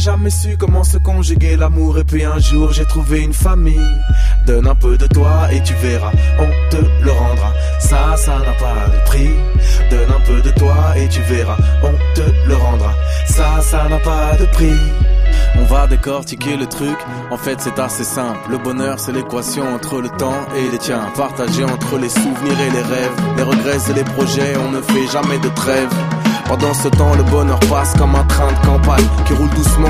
jamais su comment se conjuguer l'amour. Et puis un jour j'ai trouvé une famille. Donne un peu de toi et tu verras, on te le rendra. Ça n'a pas de prix. Donne un peu de toi et tu verras, on te le rendra. Ça n'a pas de prix. On va décortiquer le truc, en fait c'est assez simple. Le bonheur c'est l'équation entre le temps et les tiens. Partagé entre les souvenirs et les rêves, les regrets et les projets, on ne fait jamais de trêve. Pendant ce temps le bonheur passe comme un train de campagne qui roule doucement